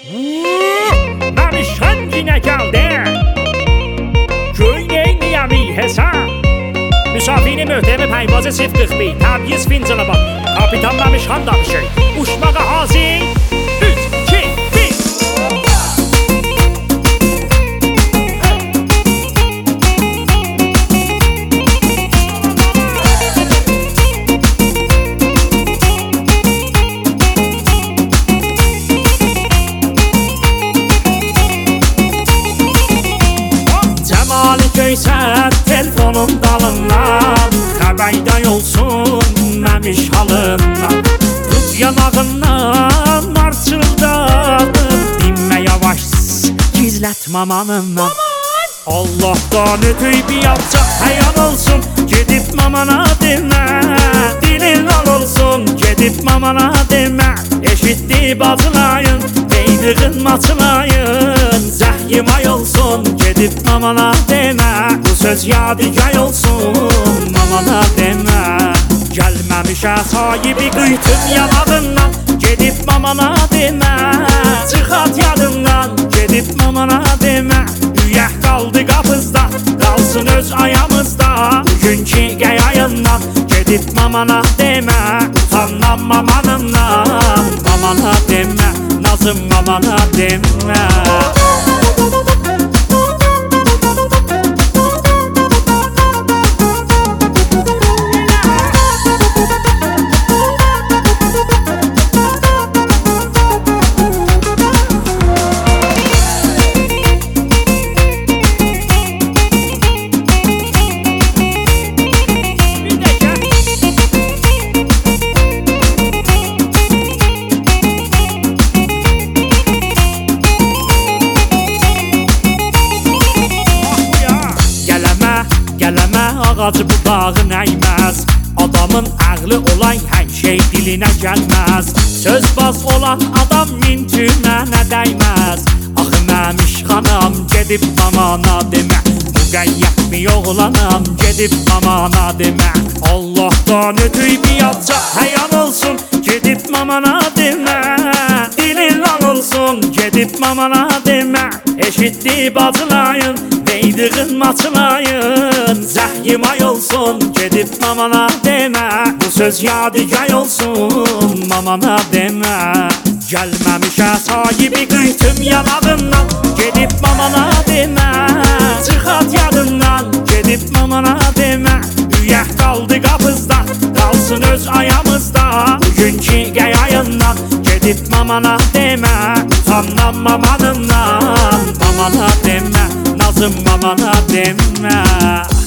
Məmişən yine gəldi. Göynəyniyəmi hesab. Müsafiri möhtəmi pəyvazı 041 təbyiz fincanı bak. Kapitan Məmişən danışır. Uçmağa hazır. 3, 2, 1. Göysən telefonun dalından xəbərdə olsun məmiş halından. Tut yanağından marçıldadım. Dinmə yavaş gizlət mamanından. Allah'tan ötüy bir yapacak həyan olsun. Gedib mamana demə. Dilin al olsun. Gedib mamana demə. Eşitdi bacılayın. Deydiğin maçılayın. Zəhyimay olsun. Gedib mamana demə. Bu söz yadigar olsun. Mamana demə. Gəlməmişə sahibi qıytım yanağından. Gedib mamana demə. Çıxat yadından. Gedib mamana demə. Üyək qaldı qapızda. Qalsın öz ayamızda. Bugünkü qəyayından. Gedib mamana demə. Utandan mamanından. Mamana demə. Nazım mamana demə. Ağacı budağın əyməz. Adamın ağlı olan hər şey dilinə gəlməz. Sözbaz olan adam mintünə nə dəyməz. Axı Məmiş xanım gedib mamana demə. Müqəyyət mi oğlanam gedib mamana demə. Allah'tan ötüy bir yapacaq həyan olsun. Gedib mamana demə. Dilin al olsun. Gedib mamana demə. Eşitdi bacılayın. Deydiğin maçılayın. Zəhyimay olsun. Gedib mamana demə. Bu söz yadigar olsun. Mamana demə. Gəlməmişə sahibi qıytım yanağından. Gedib mamana demə. Çıxat yadından. Gedib mamana demə. Üyək qaldı qapızda. Qalsın öz ayamızda. Bugünkü qəyayından. Gedib mamana demə. Utandan mamanından. Mamana demə. Nazım mamana demə.